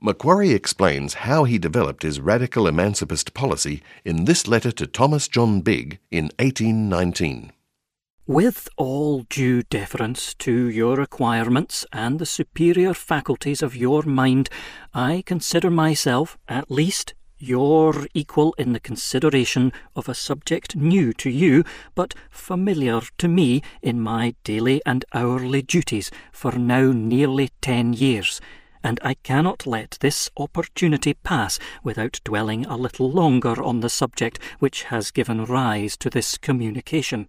Macquarie explains how he developed his radical emancipist policy in this letter to Thomas John Bigg in 1819. With all due deference to your acquirements and the superior faculties of your mind, I consider myself, at least, your equal in the consideration of a subject new to you, but familiar to me in my daily and hourly duties for now nearly 10 years, and I cannot let this opportunity pass without dwelling a little longer on the subject which has given rise to this communication.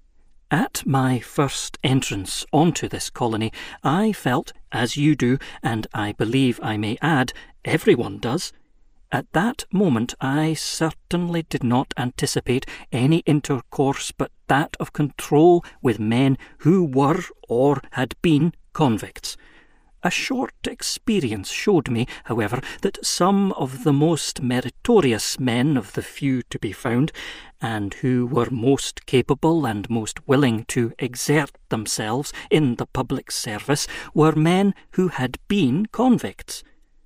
At my first entrance onto this colony, I felt, as you do, and I believe I may add, everyone does. At that moment I certainly did not anticipate any intercourse but that of control with men who were or had been convicts. A short experience showed me, however, that some of the most meritorious men of the few to be found, and who were most capable and most willing to exert themselves in the public service, were men who had been convicts.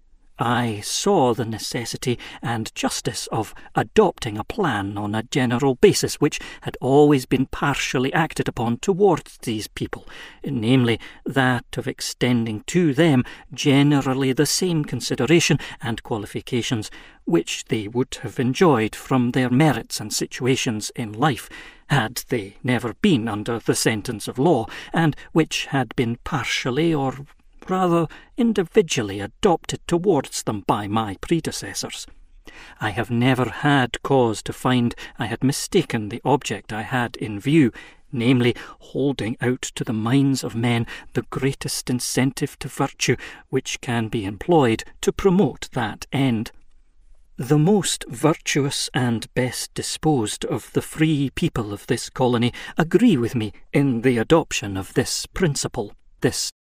I saw the necessity and justice of adopting a plan on a general basis which had always been partially acted upon towards these people, namely that of extending to them generally the same consideration and qualifications which they would have enjoyed from their merits and situations in life, had they never been under the sentence of law, and which had been partially or rather individually adopted towards them by my predecessors. I have never had cause to find I had mistaken the object I had in view, namely holding out to the minds of men the greatest incentive to virtue which can be employed to promote that end. The most virtuous and best disposed of the free people of this colony agree with me in the adoption of this principle, this